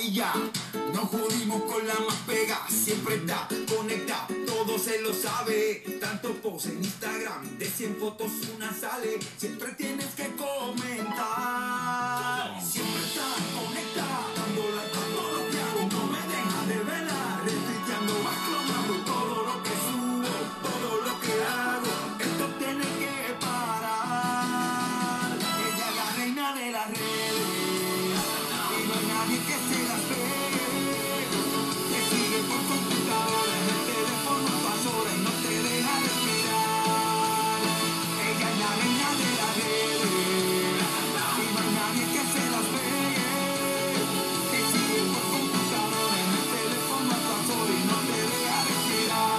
y ya. Nos jodimos con la más pega, siempre está conecta, todo se lo sabe. Tanto post en Instagram, de 100 fotos una sale. Siempre tienes que comentar. Siempre está conecta, dándole a todo lo que hago. No me deja de velar, retuiteando, más clonando todo lo que subo, todo lo que hago. Esto tiene que parar. Ella es la reina de las redes. Y no hay nadie que se la pegue. Te sigue por computadora, en el teléfono a todas horas y no te deja respirar. Ella es la reina de las redes. Y no hay nadie que se la pegue. Te sigue por computadora, en el teléfono a todas horas y no te deja respirar.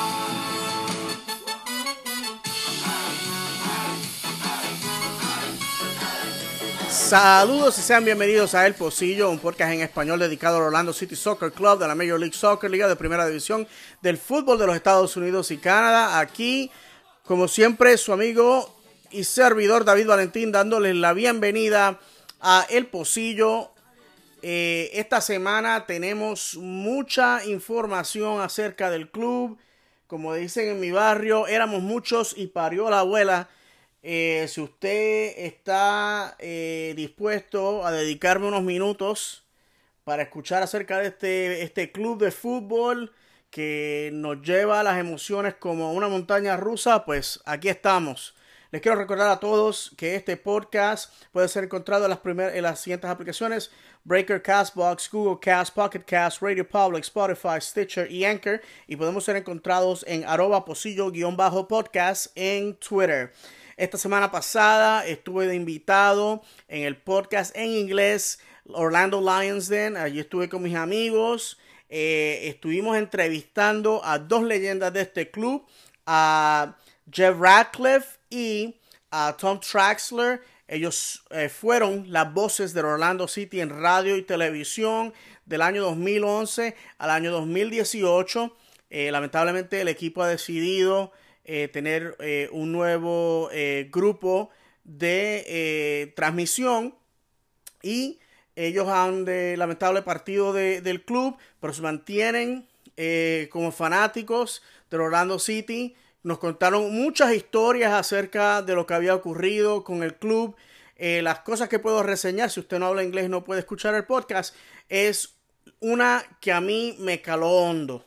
Saludos y sean bienvenidos a El Pocillo, un podcast en español dedicado al Orlando City Soccer Club de la Major League Soccer, liga de primera división del fútbol de los Estados Unidos y Canadá. Aquí, como siempre, su amigo y servidor David Valentín, dándoles la bienvenida a El Pocillo. Esta semana tenemos mucha información acerca del club. Como dicen en mi barrio, éramos muchos y parió la abuela. Si usted está dispuesto a dedicarme unos minutos para escuchar acerca de este club de fútbol que nos lleva a las emociones como una montaña rusa, pues aquí estamos. Les quiero recordar a todos que este podcast puede ser encontrado en las siguientes aplicaciones: Breaker, Castbox, Google Cast, Pocket Cast, Radio Public, Spotify, Stitcher y Anchor. Y podemos ser encontrados en @pocillo_podcast en Twitter. Esta semana pasada estuve de invitado en el podcast en inglés Orlando Lions Den. Allí estuve con mis amigos. Estuvimos entrevistando a dos leyendas de este club, a Jeff Ratcliffe y a Tom Traxler. Ellos fueron las voces del Orlando City en radio y televisión del año 2011 al año 2018. Lamentablemente el equipo ha decidido tener un nuevo grupo de transmisión y ellos han lamentable partido del club, pero se mantienen como fanáticos del Orlando City. Nos contaron muchas historias acerca de lo que había ocurrido con el club. Las cosas que puedo reseñar, si usted no habla inglés y no puede escuchar el podcast, es una que a mí me caló hondo.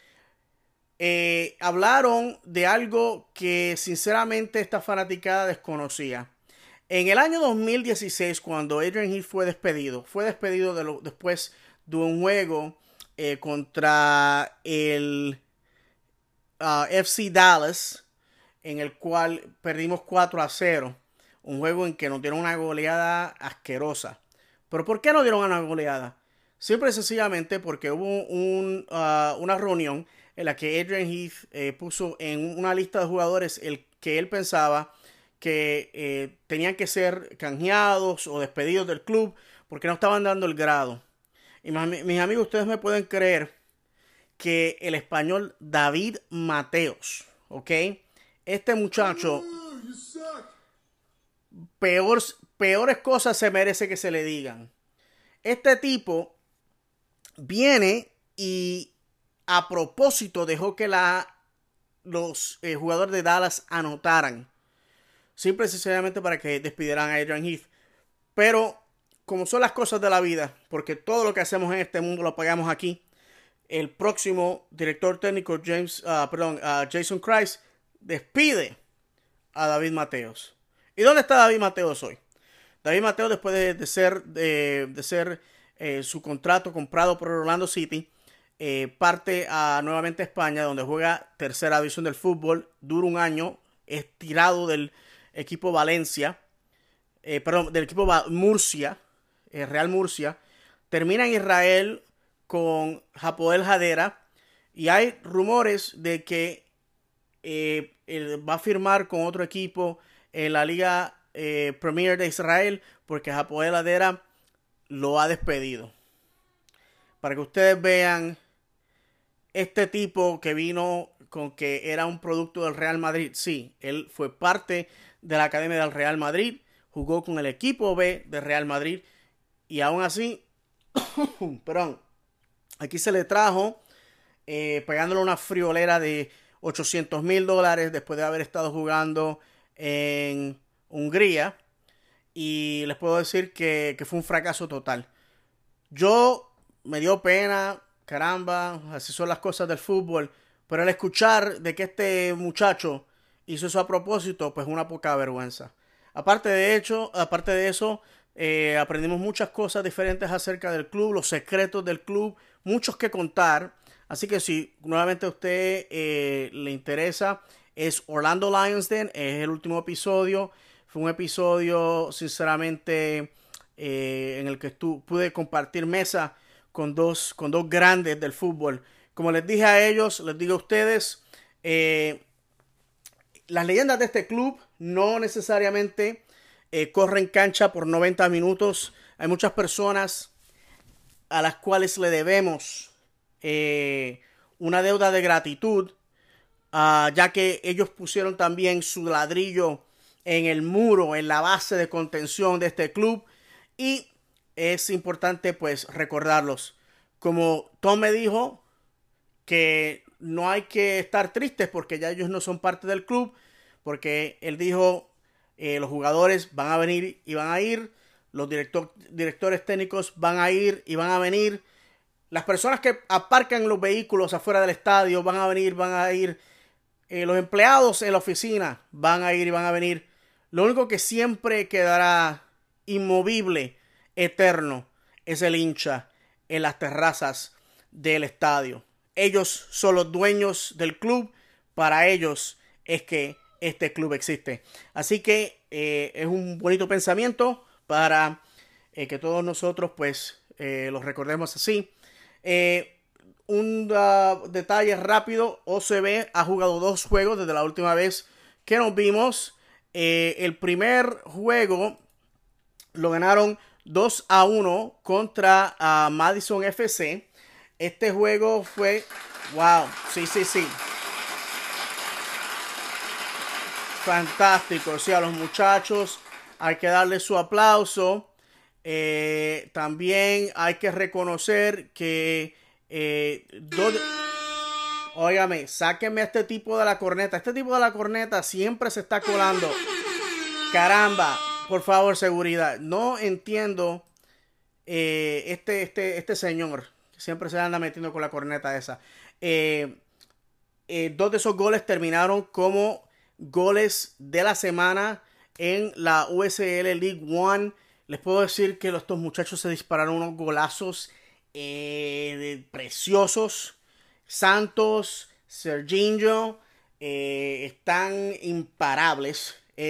Hablaron de algo que sinceramente esta fanaticada desconocía. En el año 2016, cuando Adrian Heath fue despedido después de un juego contra el FC Dallas, en el cual perdimos 4-0, un juego en que nos dieron una goleada asquerosa. ¿Pero por qué nos dieron una goleada? Simple y sencillamente porque hubo una reunión en la que Adrian Heath puso en una lista de jugadores el que él pensaba que tenían que ser canjeados o despedidos del club porque no estaban dando el grado. Y mis amigos, ustedes me pueden creer que el español David Mateos, ¿ok? Este muchacho, peores cosas se merece que se le digan. Este tipo viene y a propósito dejó que los jugadores de Dallas anotaran. Simple y sencillamente para que despidieran a Adrian Heath. Pero como son las cosas de la vida, porque todo lo que hacemos en este mundo lo pagamos aquí, el próximo director técnico Jason Kreis despide a David Mateos. ¿Y dónde está David Mateos hoy? David Mateos, después de ser su contrato comprado por Orlando City, parte nuevamente a España, donde juega tercera división del fútbol. Dura un año, es tirado del equipo Valencia, del equipo Murcia, Real Murcia. Termina en Israel con Hapoel Hadera y hay rumores de que él va a firmar con otro equipo en la Liga Premier de Israel porque Hapoel Hadera lo ha despedido. Para que ustedes vean, este tipo que vino con que era un producto del Real Madrid, sí, él fue parte de la academia del Real Madrid, jugó con el equipo B del Real Madrid y aún así Perdón, aquí se le trajo pagándole una friolera de $800,000 después de haber estado jugando en Hungría. Y les puedo decir que fue un fracaso total. Yo me dio pena, caramba, así son las cosas del fútbol. Pero al escuchar de que este muchacho hizo eso a propósito, pues una poca vergüenza. Aparte de eso, aprendimos muchas cosas diferentes acerca del club, los secretos del club, muchos que contar. Así que si nuevamente a usted le interesa, es Orlando Lions Den, es el último episodio. Fue un episodio, sinceramente, en el que pude compartir mesa con dos grandes del fútbol. Como les dije a ellos, les digo a ustedes, las leyendas de este club no necesariamente corren cancha por 90 minutos. Hay muchas personas a las cuales le debemos una deuda de gratitud, ya que ellos pusieron también su ladrillo en el muro, en la base de contención de este club, y es importante pues recordarlos. Como Tom me dijo que no hay que estar tristes porque ya ellos no son parte del club, porque él dijo los jugadores van a venir y van a ir, los directores técnicos van a ir y van a venir, las personas que aparcan los vehículos afuera del estadio van a venir, los empleados en la oficina van a ir y van a venir. Lo único que siempre quedará inmovible, eterno, es el hincha en las terrazas del estadio. Ellos son los dueños del club. Para ellos es que este club existe. Así que es un bonito pensamiento para que todos nosotros pues los recordemos así. Un detalle rápido: OCB ha jugado 2 juegos desde la última vez que nos vimos. El primer juego lo ganaron 2-1 contra Madison FC. Este juego fue... ¡Wow! Sí. Fantástico. O sea, a los muchachos hay que darle su aplauso. También hay que reconocer que... Óigame, sáquenme a este tipo de la corneta. Este tipo de la corneta siempre se está colando. Caramba, por favor, seguridad. No entiendo este señor que siempre se anda metiendo con la corneta esa. 2 de esos goles terminaron como goles de la semana en la USL League One. Les puedo decir que estos muchachos se dispararon unos golazos preciosos. Santos, Serginho están imparables.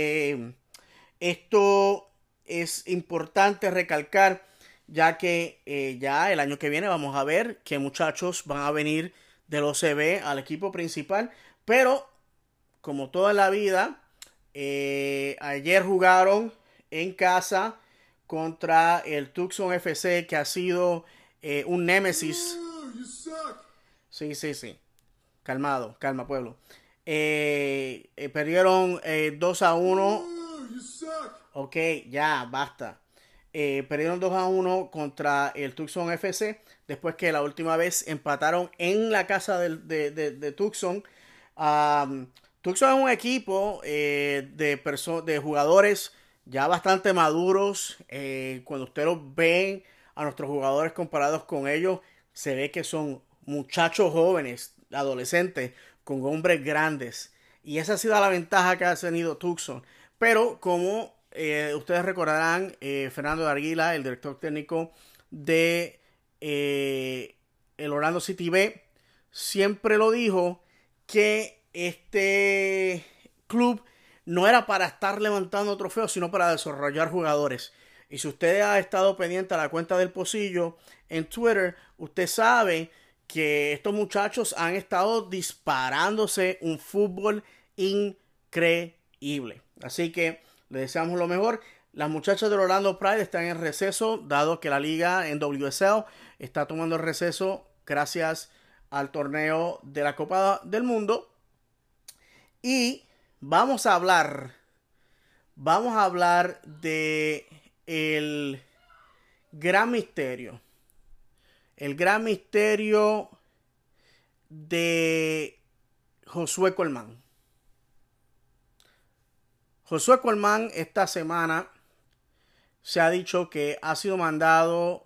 Esto es importante recalcar, ya que ya el año que viene vamos a ver qué muchachos van a venir del OCB al equipo principal. Pero como toda la vida, ayer jugaron en casa contra el Tucson FC, que ha sido un némesis. Sí. Calma, pueblo. Perdieron 2-1. Ok, ya, basta. Perdieron 2-1 contra el Tucson FC. Después que la última vez empataron en la casa de Tucson. Tucson es un equipo de jugadores ya bastante maduros. Cuando ustedes los ven a nuestros jugadores comparados con ellos, se ve que son muchachos jóvenes, adolescentes, con hombres grandes. Y esa ha sido la ventaja que ha tenido Tucson. Pero como ustedes recordarán, Fernando de Arguila, el director técnico de el Orlando City B, siempre lo dijo, que este club no era para estar levantando trofeos, sino para desarrollar jugadores. Y si usted ha estado pendiente a la cuenta del Pocillo en Twitter, usted sabe que estos muchachos han estado disparándose un fútbol increíble. Así que les deseamos lo mejor. Las muchachas del Orlando Pride están en receso, dado que la liga en WSL está tomando receso gracias al torneo de la Copa del Mundo. Y vamos a hablar de el gran misterio el gran misterio de Josué Colmán. Josué Colmán esta semana se ha dicho que ha sido mandado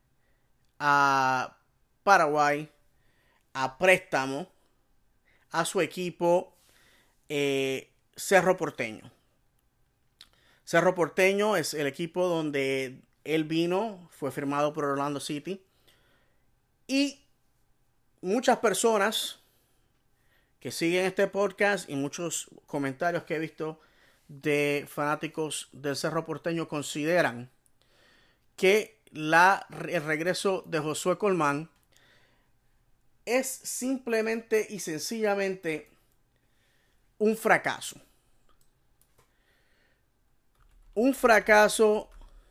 a Paraguay a préstamo a su equipo Cerro Porteño. Cerro Porteño es el equipo donde él vino, fue firmado por Orlando City. Y muchas personas que siguen este podcast y muchos comentarios que he visto de fanáticos del Cerro Porteño consideran que el regreso de Josué Colmán es simplemente y sencillamente un fracaso. Un fracaso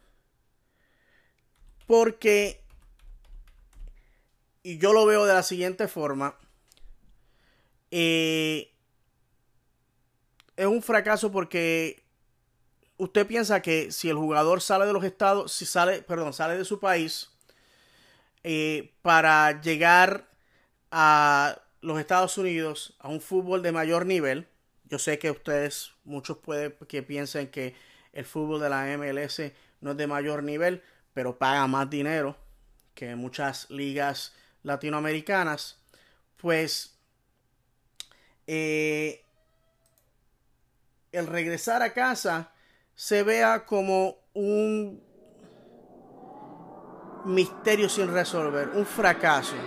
porque, y yo lo veo de la siguiente forma, es un fracaso porque usted piensa que si el jugador sale de los estados, sale de su país para llegar a los Estados Unidos a un fútbol de mayor nivel. Yo sé que ustedes, muchos pueden que piensen que el fútbol de la MLS no es de mayor nivel, pero paga más dinero que muchas ligas latinoamericanas. Pues el regresar a casa se vea como un misterio sin resolver, un fracaso.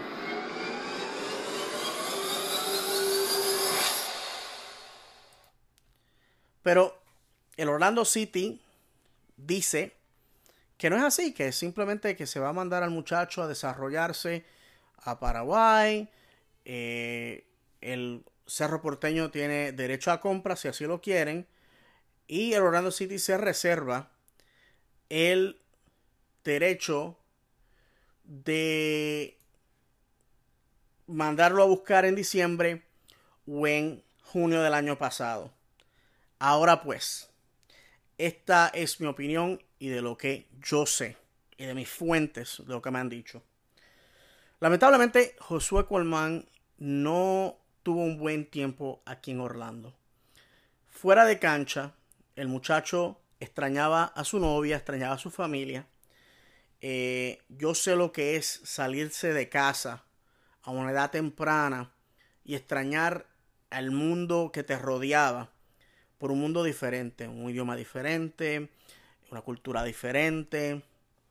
Pero el Orlando City dice que no es así, que es simplemente que se va a mandar al muchacho a desarrollarse a Paraguay. El Cerro Porteño tiene derecho a compra si así lo quieren. Y el Orlando City se reserva el derecho de mandarlo a buscar en diciembre o en junio del año pasado. Ahora pues, esta es mi opinión y de lo que yo sé y de mis fuentes, de lo que me han dicho. Lamentablemente, Josué Colmán no tuvo un buen tiempo aquí en Orlando. Fuera de cancha, el muchacho extrañaba a su novia, extrañaba a su familia. Yo sé lo que es salirse de casa a una edad temprana y extrañar al mundo que te rodeaba por un mundo diferente, un idioma diferente, una cultura diferente.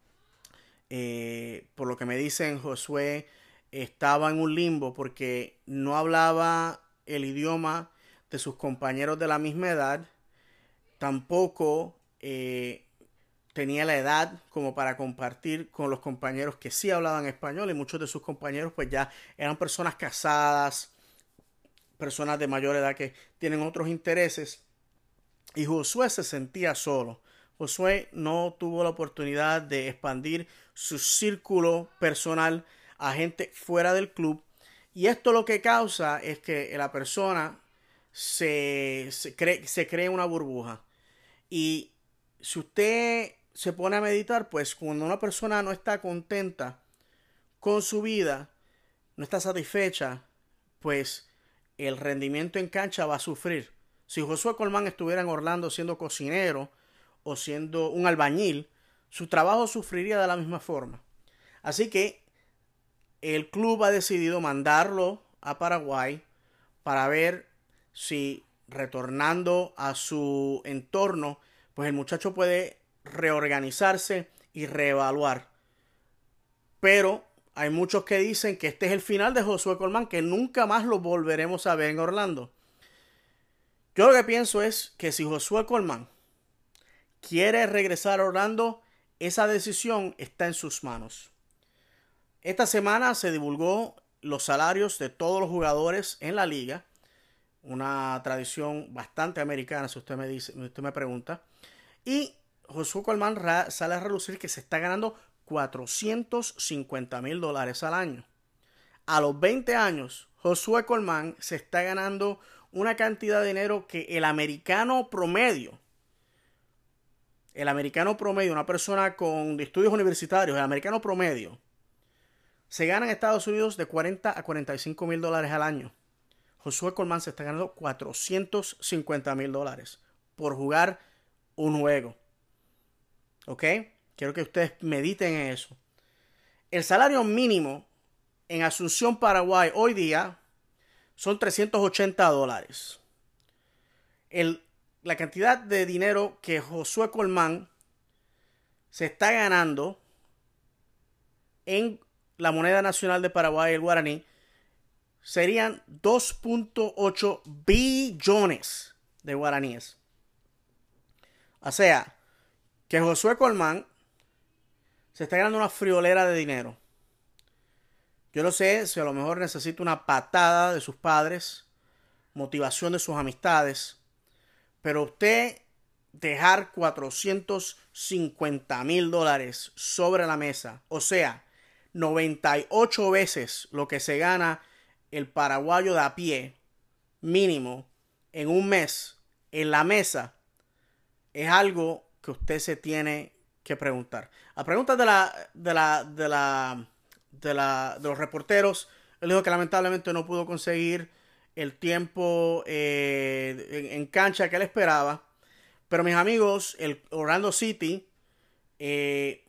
Por lo que me dicen, Josué estaba en un limbo porque no hablaba el idioma de sus compañeros de la misma edad. Tampoco tenía la edad como para compartir con los compañeros que sí hablaban español, y muchos de sus compañeros pues ya eran personas casadas, personas de mayor edad que tienen otros intereses, y Josué se sentía solo. Josué no tuvo la oportunidad de expandir su círculo personal a gente fuera del club, y esto lo que causa es que la persona se cree una burbuja. Y si usted se pone a meditar, pues cuando una persona no está contenta con su vida, no está satisfecha, pues el rendimiento en cancha va a sufrir. Si Josué Colmán estuviera en Orlando siendo cocinero o siendo un albañil, su trabajo sufriría de la misma forma. Así que el club ha decidido mandarlo a Paraguay para ver si retornando a su entorno, pues el muchacho puede reorganizarse y reevaluar. Pero hay muchos que dicen que este es el final de Josué Colmán, que nunca más lo volveremos a ver en Orlando. Yo lo que pienso es que si Josué Colmán quiere regresar a Orlando, esa decisión está en sus manos. Esta semana se divulgó los salarios de todos los jugadores en la liga. Una tradición bastante americana, si usted me pregunta. Y Josué Colmán sale a relucir que se está ganando $450,000 al año. A los 20 años, Josué Colmán se está ganando una cantidad de dinero que el americano promedio, una persona con estudios universitarios, el americano promedio, se gana en Estados Unidos de 40 a 45 mil dólares al año. Josué Colmán se está ganando 450 mil dólares por jugar un juego. ¿Ok? Quiero que ustedes mediten en eso. El salario mínimo en Asunción, Paraguay, hoy día son 380 dólares. La cantidad de dinero que Josué Colmán se está ganando en la moneda nacional de Paraguay, el guaraní, serían 2.8 billones de guaraníes. O sea, que Josué Colmán se está ganando una friolera de dinero. Yo no sé si a lo mejor necesita una patada de sus padres, motivación de sus amistades, pero usted dejar 450 mil dólares sobre la mesa, o sea, 98 veces lo que se gana el paraguayo de a pie, mínimo, en un mes, en la mesa, es algo que usted se tiene que preguntar. A preguntas de los reporteros, él dijo que lamentablemente no pudo conseguir el tiempo en cancha que él esperaba. Pero mis amigos, el Orlando City se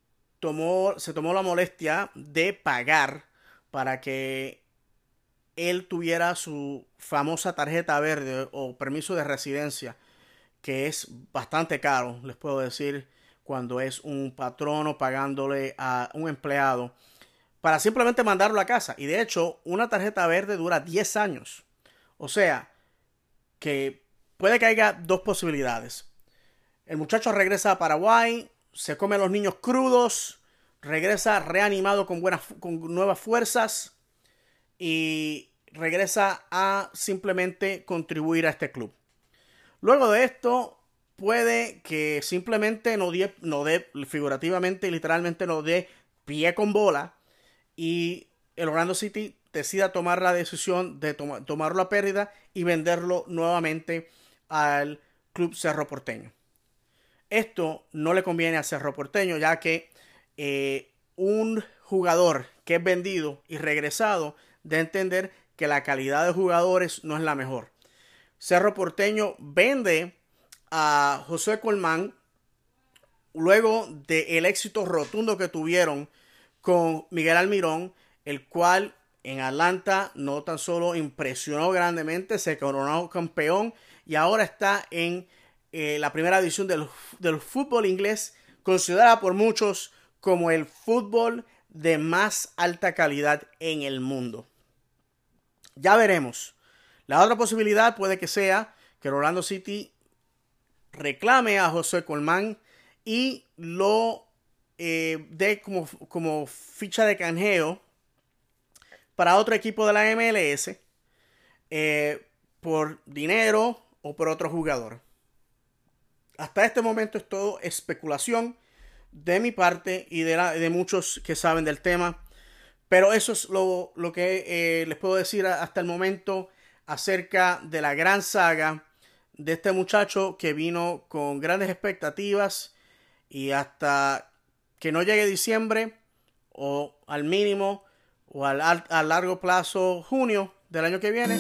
tomó la molestia de pagar para que él tuviera su famosa tarjeta verde o permiso de residencia, que es bastante caro, les puedo decir, cuando es un patrono pagándole a un empleado para simplemente mandarlo a casa. Y de hecho, una tarjeta verde dura 10 años. O sea, que puede que haya dos posibilidades. El muchacho regresa a Paraguay, se come a los niños crudos, regresa reanimado con nuevas fuerzas y regresa a simplemente contribuir a este club. Luego de esto, puede que simplemente no dé figurativamente y literalmente no dé pie con bola y el Orlando City decida tomar la decisión de tomarlo a pérdida y venderlo nuevamente al Club Cerro Porteño. Esto no le conviene a Cerro Porteño, ya que un jugador que es vendido y regresado de entender que la calidad de jugadores no es la mejor. Cerro Porteño vende a Josué Colmán luego del éxito rotundo que tuvieron con Miguel Almirón, el cual en Atlanta no tan solo impresionó grandemente, se coronó campeón y ahora está en la primera división del fútbol inglés, considerada por muchos como el fútbol de más alta calidad en el mundo. Ya veremos. La otra posibilidad puede que sea que el Orlando City reclame a Josué Colmán y lo dé como ficha de canjeo para otro equipo de la MLS por dinero o por otro jugador. Hasta este momento es todo especulación de mi parte y de muchos que saben del tema. Pero eso es lo que les puedo decir hasta el momento acerca de la gran saga de este muchacho que vino con grandes expectativas y hasta que no llegue diciembre o al mínimo o a largo plazo junio del año que viene,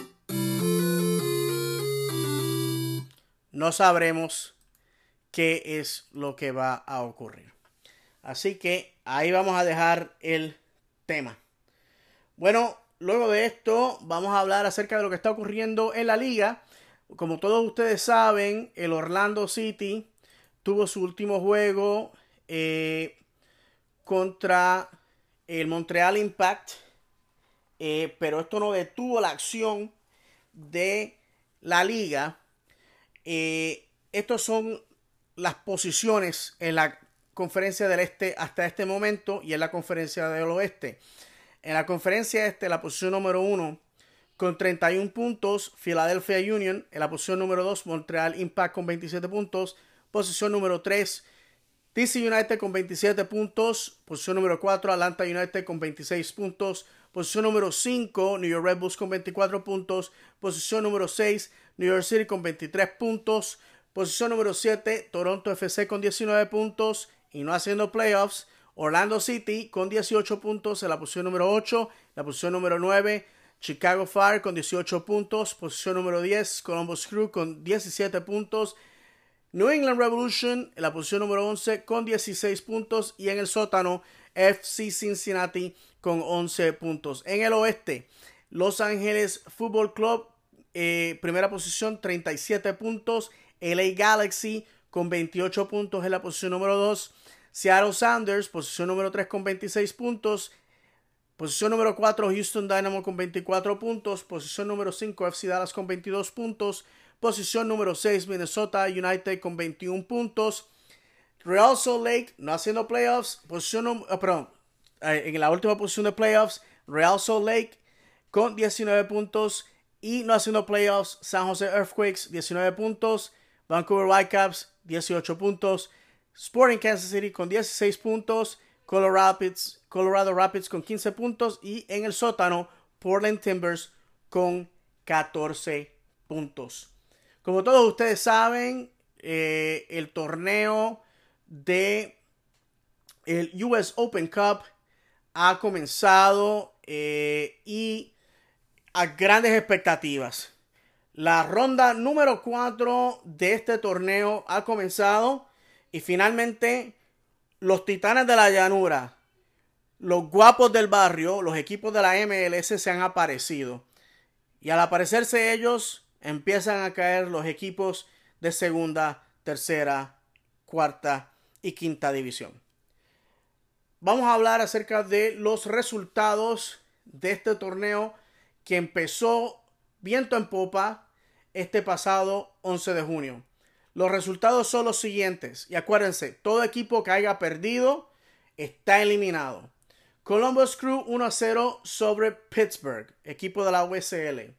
no sabremos qué es lo que va a ocurrir. Así que ahí vamos a dejar el tema. Bueno, luego de esto vamos a hablar acerca de lo que está ocurriendo en la liga. Como todos ustedes saben, el Orlando City tuvo su último juego contra el Montreal Impact, pero esto no detuvo la acción de la liga. Estos son las posiciones en la conferencia del este hasta este momento y en la conferencia del oeste. En la conferencia este, la posición número 1 con 31 puntos, Philadelphia Union. En la posición número 2, Montreal Impact con 27 puntos. Posición número 3, DC United con 27 puntos. Posición número 4, Atlanta United con 26 puntos. Posición número 5, New York Red Bulls con 24 puntos. Posición número 6, New York City con 23 puntos. Posición número 7, Toronto FC con 19 puntos. Y no haciendo playoffs, Orlando City con 18 puntos en la posición número 8. La posición número 9, Chicago Fire con 18 puntos. Posición número 10, Columbus Crew con 17 puntos. New England Revolution en la posición número 11 con 16 puntos. Y en el sótano, FC Cincinnati con 11 puntos. En el oeste, Los Ángeles Football Club, primera posición, 37 puntos. LA Galaxy con 28 puntos en la posición número 2. Seattle Sounders, posición número 3 con 26 puntos. Posición número 4, Houston Dynamo con 24 puntos. Posición número 5, FC Dallas con 22 puntos. Posición número 6, Minnesota United con 21 puntos. Real Salt Lake no haciendo playoffs. En la última posición de playoffs, Real Salt Lake con 19 puntos. Y no haciendo playoffs, San Jose Earthquakes 19 puntos. Vancouver Whitecaps 18 puntos. Sporting Kansas City con 16 puntos. Colorado Rapids con 15 puntos. Y en el sótano, Portland Timbers con 14 puntos. Como todos ustedes saben, el torneo de el US Open Cup ha comenzado y a grandes expectativas. La ronda número 4 de este torneo ha comenzado y finalmente los titanes de la llanura, los guapos del barrio, los equipos de la MLS se han aparecido. Y al aparecerse ellos, empiezan a caer los equipos de segunda, tercera, cuarta y quinta división. Vamos a hablar acerca de los resultados de este torneo que empezó viento en popa este pasado 11 de junio. Los resultados son los siguientes. Y acuérdense, todo equipo que haya perdido está eliminado. Columbus Crew 1-0 sobre Pittsburgh, equipo de la USL.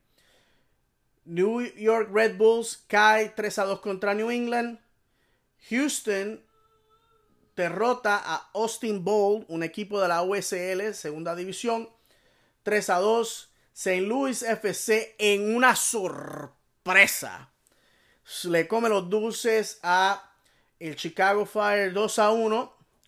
New York Red Bulls cae 3-2 contra New England. Houston derrota a Austin Bold, un equipo de la USL, segunda división, 3-2. St. Louis FC en una sorpresa le come los dulces a el Chicago Fire 2-1.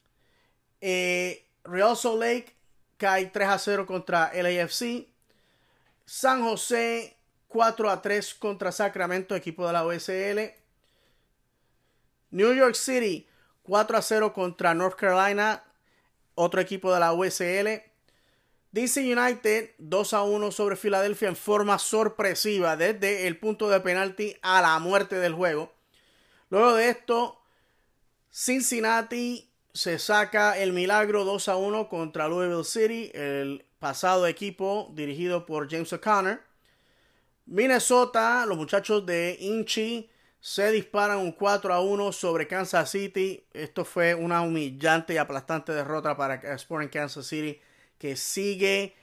Real Salt Lake cae 3-0 contra LAFC. San José 4-3 contra Sacramento, equipo de la USL. New York City 4-0 contra North Carolina, otro equipo de la USL. DC United 2-1 sobre Filadelfia en forma sorpresiva desde el punto de penalti a la muerte del juego. Luego de esto, Cincinnati se saca el milagro 2-1 contra Louisville City, el pasado equipo dirigido por James O'Connor. Minnesota, los muchachos de Inchi se disparan un 4-1 sobre Kansas City. Esto fue una humillante y aplastante derrota para Sporting Kansas City, que sigue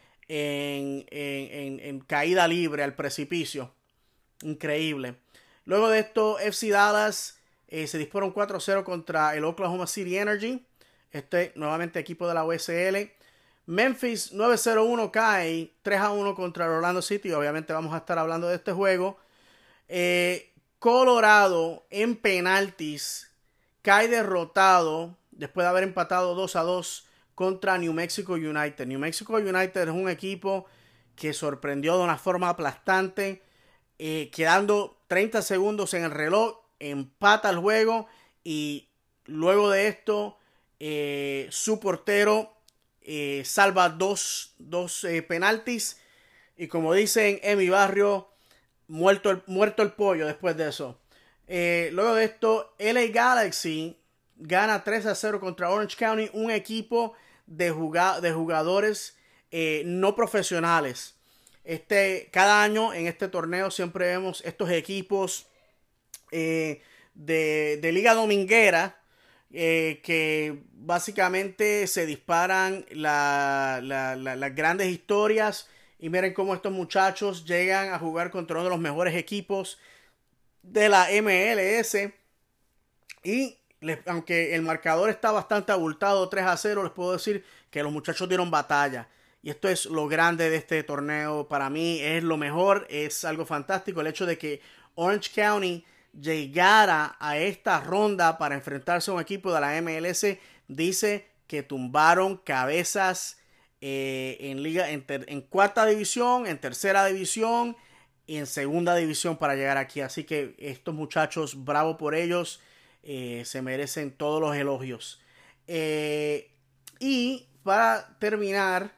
en caída libre al precipicio. Increíble. Luego de esto, FC Dallas se dispara un 4-0 contra el Oklahoma City Energy. Nuevamente equipo de la USL. Memphis 9-0-1 cae 3-1 contra el Orlando City. Obviamente vamos a estar hablando de este juego. Colorado en penaltis cae derrotado después de haber empatado 2-2 contra New Mexico United. New Mexico United es un equipo que sorprendió de una forma aplastante, quedando 30 segundos en el reloj, empata el juego y luego de esto su portero salva dos penaltis y, como dicen en mi barrio, muerto el pollo después de eso. Luego de esto, LA Galaxy gana 3-0 contra Orange County, un equipo de jugadores no profesionales. Cada año en este torneo siempre vemos estos equipos de liga dominguera que básicamente se disparan las grandes historias. Y miren cómo estos muchachos llegan a jugar contra uno de los mejores equipos de la MLS. Y aunque el marcador está bastante abultado, 3-0, les puedo decir que los muchachos dieron batalla. Y esto es lo grande de este torneo. Para mí es lo mejor, es algo fantástico. El hecho de que Orange County llegara a esta ronda para enfrentarse a un equipo de la MLS dice que tumbaron cabezas en cuarta división, en tercera división y en segunda división para llegar aquí. Así que estos muchachos, bravo por ellos, se merecen todos los elogios. Y para terminar,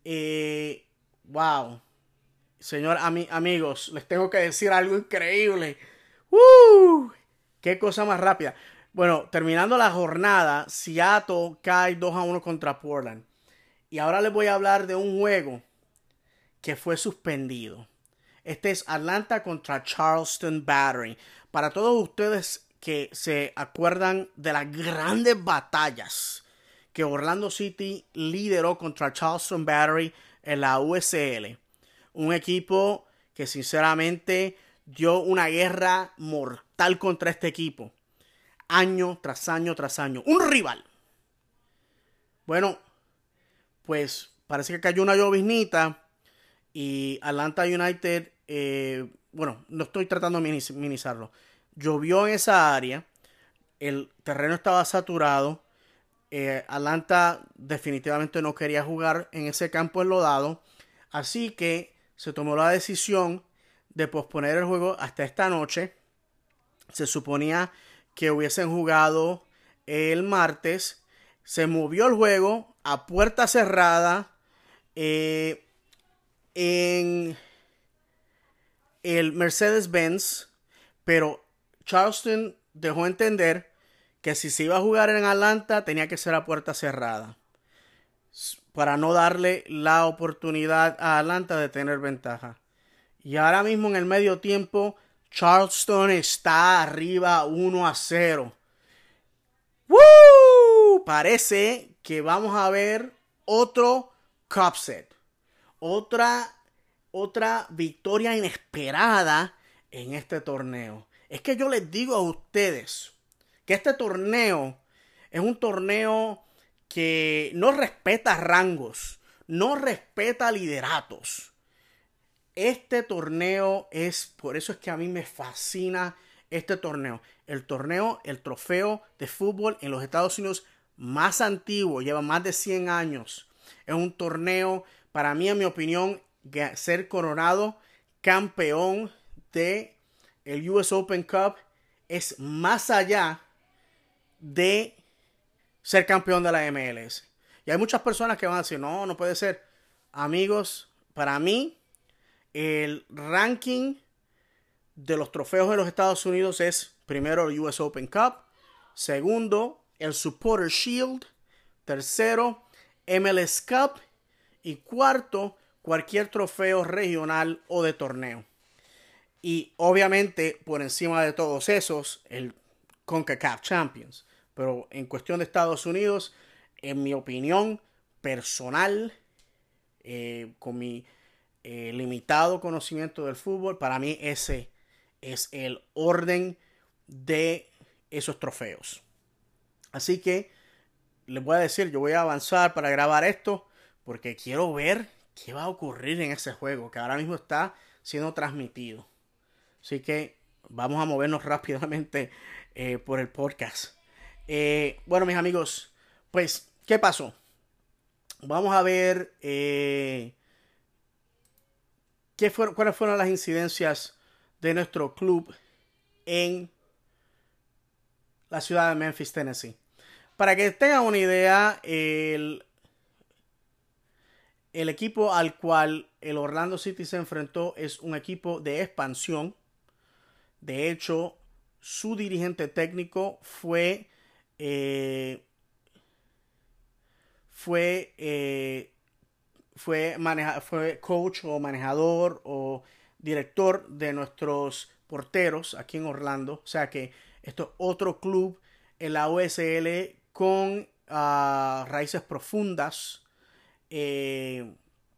wow, señor, amigos, les tengo que decir algo increíble. ¡Qué cosa más rápida! Bueno, terminando la jornada, Seattle cae 2-1 contra Portland. Y ahora les voy a hablar de un juego que fue suspendido. Este es Atlanta contra Charleston Battery. Para todos ustedes que se acuerdan de las grandes batallas que Orlando City lideró contra Charleston Battery en la USL. Un equipo que sinceramente dio una guerra mortal contra este equipo. Año tras año tras año. Un rival. Bueno, pues parece que cayó una lloviznita y Atlanta United, bueno, no estoy tratando de minimizarlo. Llovió en esa área, el terreno estaba saturado, Atlanta definitivamente no quería jugar en ese campo enlodado, así que se tomó la decisión de posponer el juego hasta esta noche. Se suponía que hubiesen jugado el martes. Se movió el juego a puerta cerrada en el Mercedes-Benz, pero Charleston dejó entender que si se iba a jugar en Atlanta tenía que ser a puerta cerrada para no darle la oportunidad a Atlanta de tener ventaja. Y ahora mismo en el medio tiempo Charleston está arriba 1-0. ¡Woo! Parece que vamos a ver otro cup set. Otra victoria inesperada en este torneo. Es que yo les digo a ustedes que este torneo es un torneo que no respeta rangos, no respeta lideratos. Este torneo por eso es que a mí me fascina este torneo. El trofeo de fútbol en los Estados Unidos más antiguo, lleva más de 100 años. Es un torneo, para mí, en mi opinión, ser coronado campeón de el US Open Cup es más allá de ser campeón de la MLS. Y hay muchas personas que van a decir, no puede ser. Amigos, para mí, el ranking de los trofeos de los Estados Unidos es primero el US Open Cup, segundo el Supporter Shield, tercero MLS Cup y cuarto cualquier trofeo regional o de torneo. Y obviamente por encima de todos esos el CONCACAF Champions. Pero en cuestión de Estados Unidos, en mi opinión personal, con mi limitado conocimiento del fútbol, para mí ese es el orden de esos trofeos. Así que les voy a decir, yo voy a avanzar para grabar esto porque quiero ver qué va a ocurrir en ese juego que ahora mismo está siendo transmitido. Así que vamos a movernos rápidamente por el podcast. Bueno, mis amigos, pues, ¿qué pasó? Vamos a ver cuáles fueron las incidencias de nuestro club en la ciudad de Memphis, Tennessee. Para que tengan una idea, el equipo al cual el Orlando City se enfrentó es un equipo de expansión. De hecho, su dirigente técnico fue coach o manejador o director de nuestros porteros aquí en Orlando. O sea que esto es otro club en la USL con raíces profundas en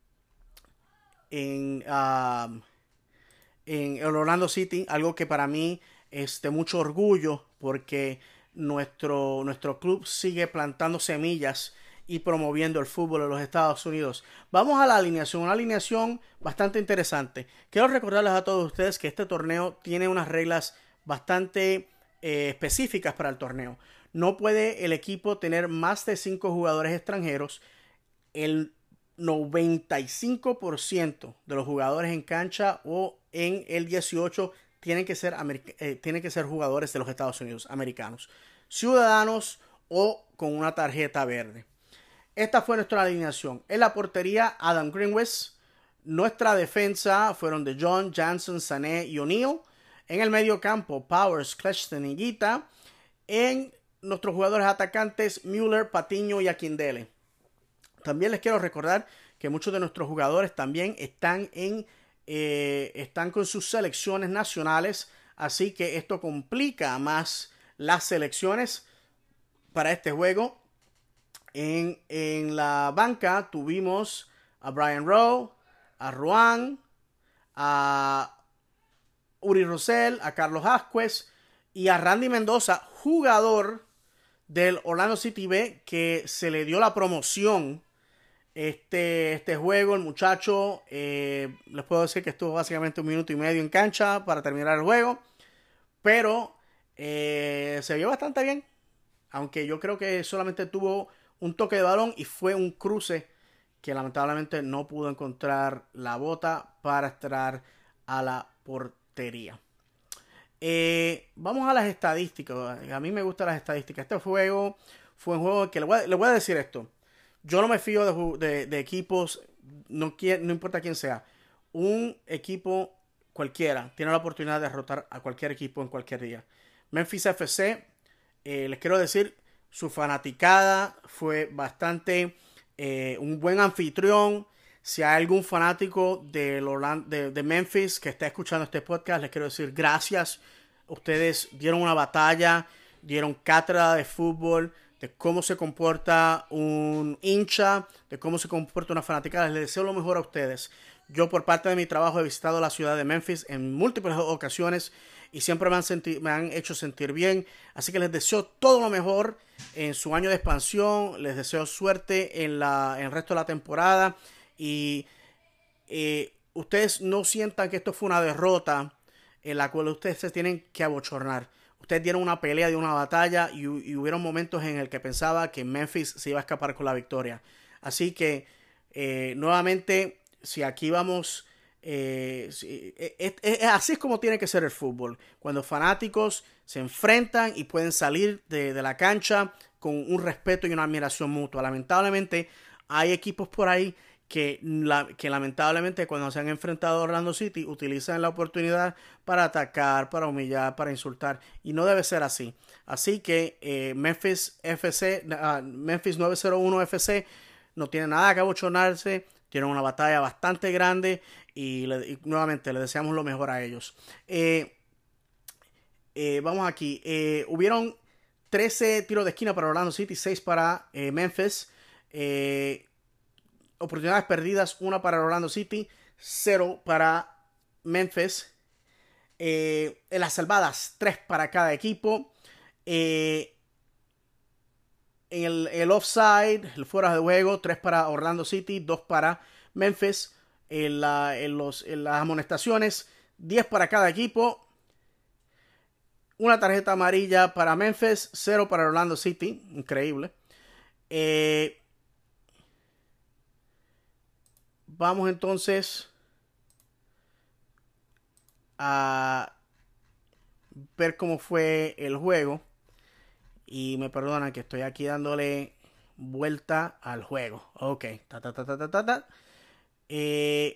el Orlando City, algo que para mí es de mucho orgullo porque nuestro club sigue plantando semillas y promoviendo el fútbol en los Estados Unidos. Vamos a la alineación, una alineación bastante interesante. Quiero recordarles a todos ustedes que este torneo tiene unas reglas bastante específicas para el torneo. no puede el equipo tener más de 5 jugadores extranjeros. El 95% de los jugadores en cancha o en el 18 tienen que ser jugadores de los Estados Unidos, americanos, ciudadanos o con una tarjeta verde. Esta fue nuestra alineación. En la portería, Adam Greenwich. Nuestra defensa fueron de John, Jansen, Sané y O'Neal. En el medio campo, Powers, Kleshton y Guita. En nuestros jugadores atacantes, Müller, Patiño y Akindele. También les quiero recordar que muchos de nuestros jugadores también están con sus selecciones nacionales. Así que esto complica más las selecciones para este juego. En la banca tuvimos a Brian Rowe, a Ruan, a Uri Rosell, a Carlos Asquez y a Randy Mendoza, jugador del Orlando City B, que se le dio la promoción este juego. El muchacho, les puedo decir que estuvo básicamente 1 minuto y medio en cancha para terminar el juego, pero se vio bastante bien, aunque yo creo que solamente tuvo un toque de balón y fue un cruce que lamentablemente no pudo encontrar la bota para entrar a la portería. Vamos a las estadísticas. A mí me gustan las estadísticas. Este juego fue un juego que le voy a decir esto. Yo no me fío de equipos, no importa quién sea. Un equipo cualquiera tiene la oportunidad de derrotar a cualquier equipo en cualquier día. Memphis FC, les quiero decir, su fanaticada fue bastante un buen anfitrión. Si hay algún fanático de Memphis que está escuchando este podcast, les quiero decir gracias. Ustedes dieron una batalla, dieron cátedra de fútbol, de cómo se comporta un hincha, de cómo se comporta una fanaticada. Les deseo lo mejor a ustedes. Yo, por parte de mi trabajo, he visitado la ciudad de Memphis en múltiples ocasiones y siempre me han hecho sentir bien. Así que les deseo todo lo mejor en su año de expansión. Les deseo suerte en el resto de la temporada. Y ustedes no sientan que esto fue una derrota en la cual ustedes se tienen que abochornar. Ustedes dieron una pelea, dieron una batalla y hubieron momentos en el que pensaba que Memphis se iba a escapar con la victoria. Así que nuevamente, si aquí vamos, así es como tiene que ser el fútbol. Cuando fanáticos se enfrentan y pueden salir de la cancha con un respeto y una admiración mutua. Lamentablemente hay equipos por ahí que lamentablemente cuando se han enfrentado a Orlando City utilizan la oportunidad para atacar, para humillar, para insultar, y no debe ser así. Así que Memphis 901 FC no tiene nada que abochonarse, tienen una batalla bastante grande y nuevamente le deseamos lo mejor a ellos. Vamos aquí, hubieron 13 tiros de esquina para Orlando City, 6 para Memphis. Oportunidades perdidas, 1 para Orlando City, 0 para Memphis. En las salvadas, 3 para cada equipo. En el offside, el fuera de juego, 3 para Orlando City, 2 para Memphis. En las amonestaciones, 10 para cada equipo. Una tarjeta amarilla para Memphis, 0 para Orlando City. Increíble. Vamos entonces a ver cómo fue el juego. Y me perdonan que estoy aquí dándole vuelta al juego. Ok. Les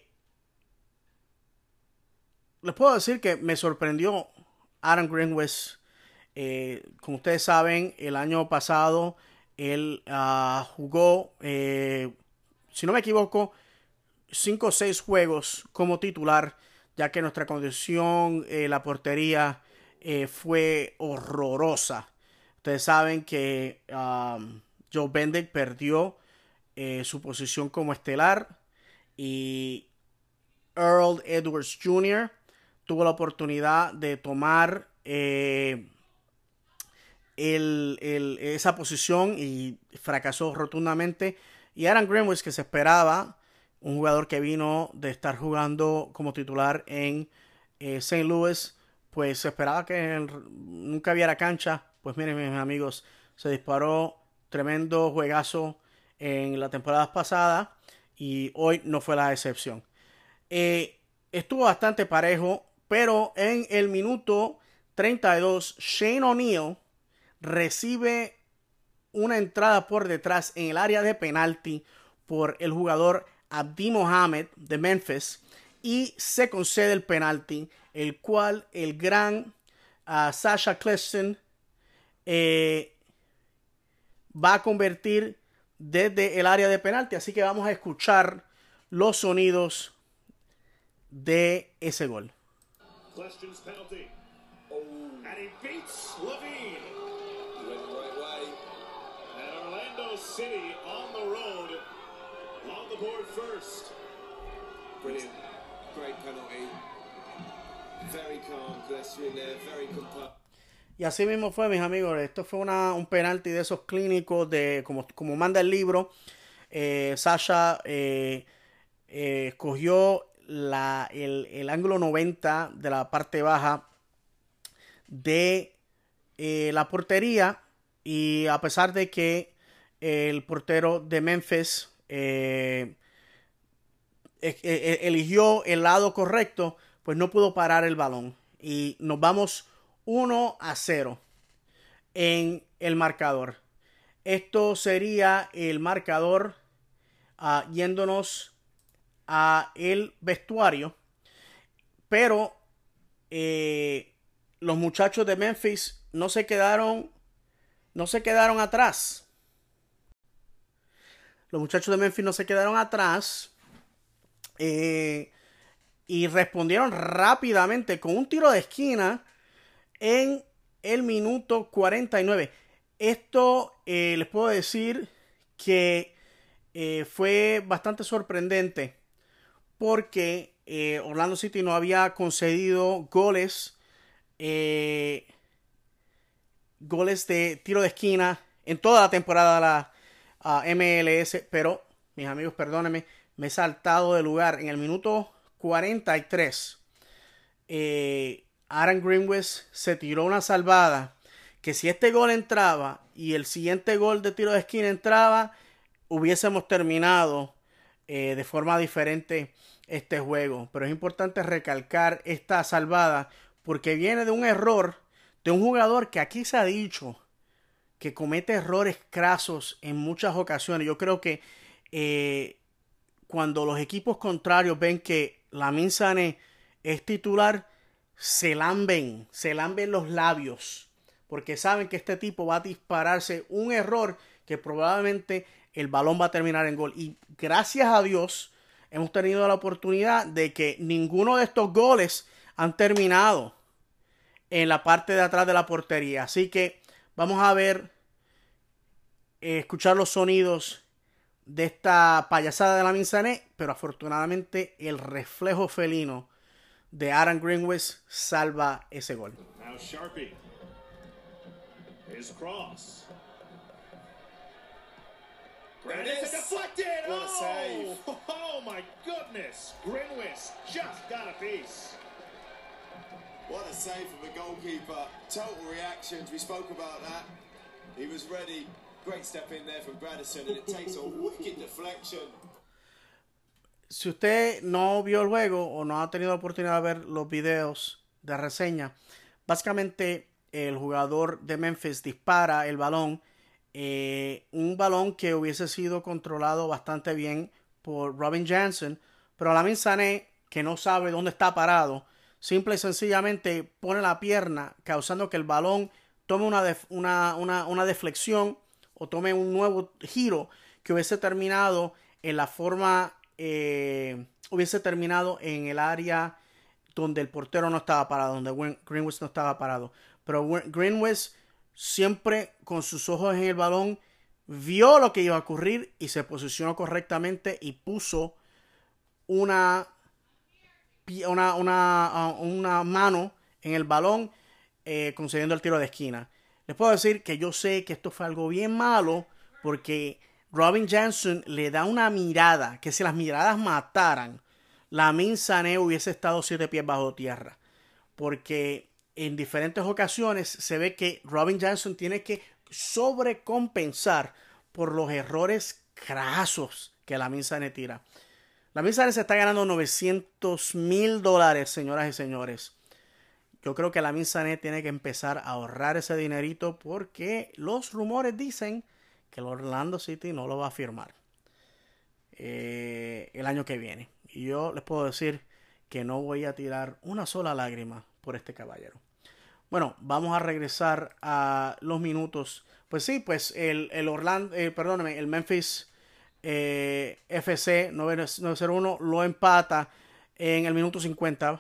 puedo decir que me sorprendió Adam Greenwich. Como ustedes saben, el año pasado él jugó, si no me equivoco, 5 o 6 juegos como titular, ya que nuestra condición, la portería, fue horrorosa. Ustedes saben que Joe Bendick perdió su posición como estelar y Earl Edwards Jr. tuvo la oportunidad de tomar esa posición y fracasó rotundamente. Y Adam Greenwich, que se esperaba, un jugador que vino de estar jugando como titular en St. Louis, pues se esperaba que nunca viera cancha. Pues miren, mis amigos, se disparó tremendo juegazo en la temporada pasada y hoy no fue la excepción. Estuvo bastante parejo, pero en el minuto 32 Shane O'Neill recibe una entrada por detrás en el área de penalti por el jugador Abdi Mohamed de Memphis y se concede el penalti, el cual el gran Sasha Clifton va a convertir desde el área de penalti. Así que vamos a escuchar los sonidos de ese gol. Questions penalty. And he beats Levine. He went the right way. And Orlando City on the road, on the board first. Brilliant. Great penalty. Very calm, Gillespie in there, very compact. Y así mismo fue, mis amigos. Esto fue un penalti de esos clínicos, de como manda el libro. Sasha escogió el ángulo 90 de la parte baja de la portería, y a pesar de que el portero de Memphis eligió el lado correcto, pues no pudo parar el balón y nos vamos 1-0 en el marcador. Esto sería el marcador yéndonos a el vestuario, pero los muchachos de Memphis no se quedaron atrás. Los muchachos de Memphis no se quedaron atrás y respondieron rápidamente con un tiro de esquina en el minuto 49. Esto les puedo decir que fue bastante sorprendente, porque Orlando City no había concedido goles de tiro de esquina en toda la temporada de la MLS, pero mis amigos, perdónenme, me he saltado de lugar. En el minuto 43 Aaron Greenwich se tiró una salvada que, si este gol entraba y el siguiente gol de tiro de esquina entraba, hubiésemos terminado de forma diferente este juego. Pero es importante recalcar esta salvada porque viene de un error de un jugador que aquí se ha dicho que comete errores crasos en muchas ocasiones. Yo creo que cuando los equipos contrarios ven que Lamine Sané es titular, se lamben los labios, porque saben que este tipo va a dispararse un error que probablemente el balón va a terminar en gol. Y gracias a Dios hemos tenido la oportunidad de que ninguno de estos goles han terminado en la parte de atrás de la portería. Así que vamos a ver, escuchar los sonidos de esta payasada de Lamine Sané, pero afortunadamente el reflejo felino de Aaron Greenwich salva ese gol. Now Sharpie. His cross. There And it it's is. deflected. What a save. Oh my goodness. Greenwich just got a piece. What a save from the goalkeeper. Total reactions. We spoke about that. He was ready. Great step in there from Bradison, and it takes a wicked deflection. Si usted no vio el juego o no ha tenido la oportunidad de ver los videos de reseña, básicamente el jugador de Memphis dispara el balón, un balón que hubiese sido controlado bastante bien por Robin Jansen, pero Lamine Sané, que no sabe dónde está parado, simple y sencillamente pone la pierna, causando que el balón tome una deflexión o tome un nuevo giro que hubiese terminado en la forma, hubiese terminado en el área donde el portero no estaba parado, donde Greenwich no estaba parado. Pero Greenwich, siempre con sus ojos en el balón, vio lo que iba a ocurrir y se posicionó correctamente y puso una mano en el balón, concediendo el tiro de esquina. Les puedo decir que yo sé que esto fue algo bien malo, porque Robin Jansen le da una mirada que, si las miradas mataran, Lamine Sané hubiese estado 7 pies bajo tierra, porque en diferentes ocasiones se ve que Robin Jansen tiene que sobrecompensar por los errores crasos que Lamin Sané tira. Lamin Sané se está ganando $900,000, señoras y señores. Yo creo que Lamin Sané tiene que empezar a ahorrar ese dinerito porque los rumores dicen que el Orlando City no lo va a firmar el año que viene. Y yo les puedo decir que no voy a tirar una sola lágrima por este caballero. Bueno, vamos a regresar a los minutos. Pues sí, pues el Memphis FC 901 lo empata en el minuto 50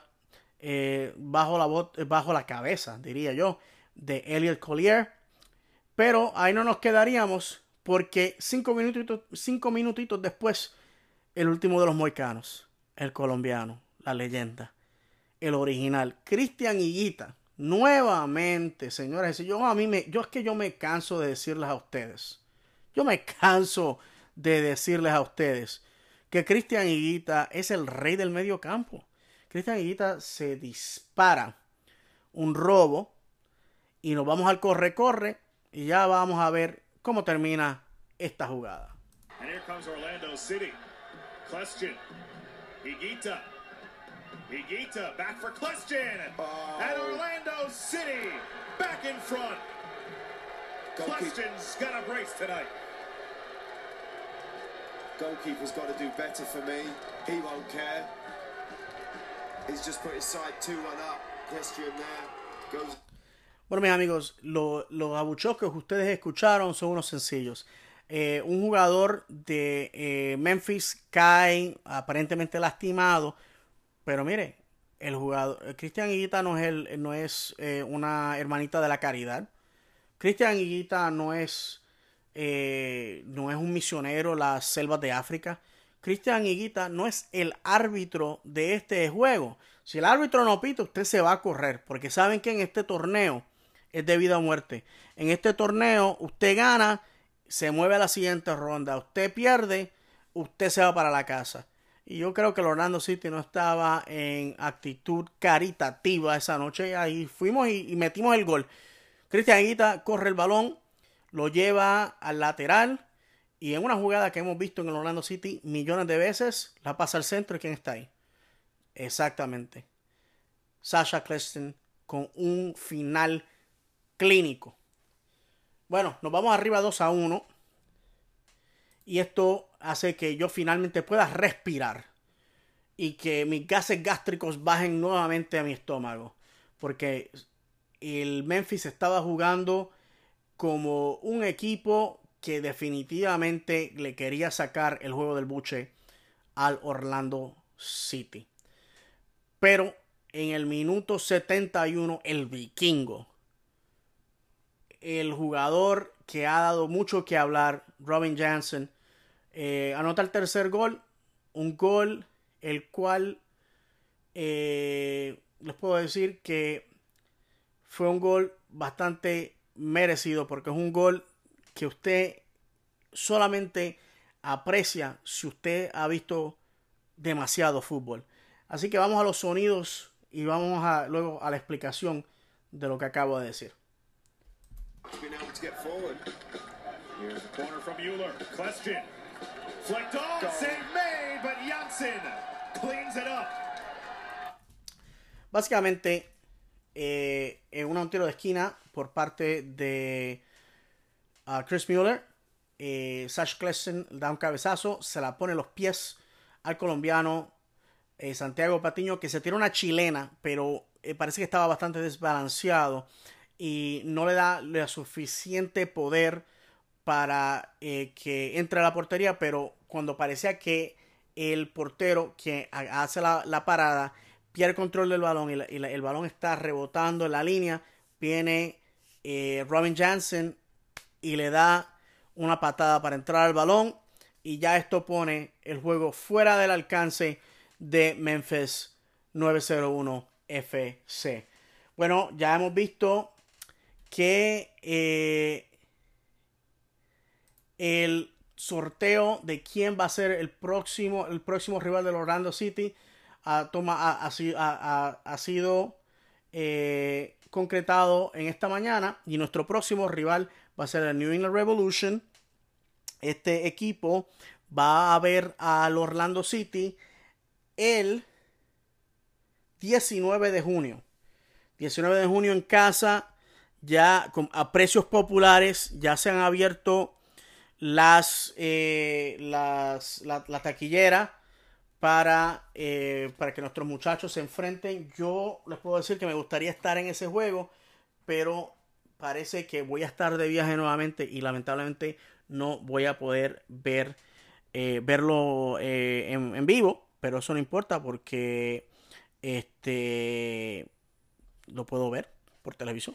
bajo la cabeza, diría yo, de Elliot Collier. Pero ahí no nos quedaríamos porque 5 minutitos después, el último de los moicanos, el colombiano, la leyenda, el original, Cristian Higuita, nuevamente, señoras y señores, yo me canso de decirles a ustedes. Yo me canso de decirles a ustedes que Cristian Higuita es el rey del medio campo. Cristian Higuita se dispara un robo y nos vamos al corre-corre y ya vamos a ver cómo termina esta jugada. And here comes Orlando City. Question. Higuita. Higuita back for Question. And Orlando City back in front. Question's got a brace tonight. Goalkeeper's got to do better for me. He won't care. He's just put his side 2-1 up. Question there. Goes. Bueno, mis amigos, los abucheos que ustedes escucharon son unos sencillos. Un jugador de Memphis cae aparentemente lastimado, pero mire, el jugador Cristian Higuita no es una hermanita de la caridad. Cristian Higuita no es un misionero en las selvas de África. Cristian Higuita no es el árbitro de este juego. Si el árbitro no pita, usted se va a correr, porque saben que en este torneo es de vida o muerte. En este torneo usted gana, se mueve a la siguiente ronda. Usted pierde, usted se va para la casa. Y yo creo que el Orlando City no estaba en actitud caritativa esa noche. Ahí fuimos y metimos el gol. Cristian Higuita corre el balón, lo lleva al lateral y en una jugada que hemos visto en el Orlando City millones de veces, la pasa al centro. ¿Y quién está ahí? Exactamente. Sacha Kljestan con un final clínico. Bueno, nos vamos arriba 2-1 y esto hace que yo finalmente pueda respirar y que mis gases gástricos bajen nuevamente a mi estómago, porque el Memphis estaba jugando como un equipo que definitivamente le quería sacar el juego del buche al Orlando City. Pero en el minuto 71 el vikingo, el jugador que ha dado mucho que hablar, Robin Jansen, anota el tercer gol. Un gol el cual les puedo decir que fue un gol bastante merecido, porque es un gol que usted solamente aprecia si usted ha visto demasiado fútbol. Así que vamos a los sonidos y vamos luego a la explicación de lo que acabo de decir. Been able to get forward. Here's the corner from Mueller. Question. Flicked on. Save made, but Janssen cleans it up. Básicamente, en un tiro de esquina por parte de Chris Mueller, Sacha Kljestan da un cabezazo, se la pone en los pies al colombiano Santiago Patiño, que se tira una chilena, pero parece que estaba bastante desbalanceado y no le da suficiente poder para que entre a la portería, pero cuando parecía que el portero que hace la parada pierde el control del balón y el balón está rebotando en la línea, viene Robin Jansen y le da una patada para entrar al balón y ya esto pone el juego fuera del alcance de Memphis 901 FC. Bueno, ya hemos visto que el sorteo de quién va a ser el próximo rival del Orlando City ha sido concretado en esta mañana, y nuestro próximo rival va a ser el New England Revolution. Este equipo va a ver al Orlando City el 19 de junio. 19 de junio en casa, ya a precios populares, ya se han abierto la taquillera para que nuestros muchachos se enfrenten. Yo les puedo decir que me gustaría estar en ese juego, pero parece que voy a estar de viaje nuevamente y lamentablemente no voy a poder verlo en vivo, pero eso no importa porque lo puedo ver por televisión.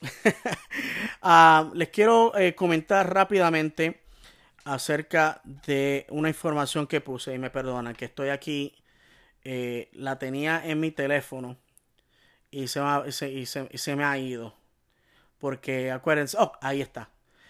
Les quiero comentar rápidamente acerca de una información que puse, y me perdonan que estoy aquí, la tenía en mi teléfono y se me ha ido, porque acuérdense, ahí está.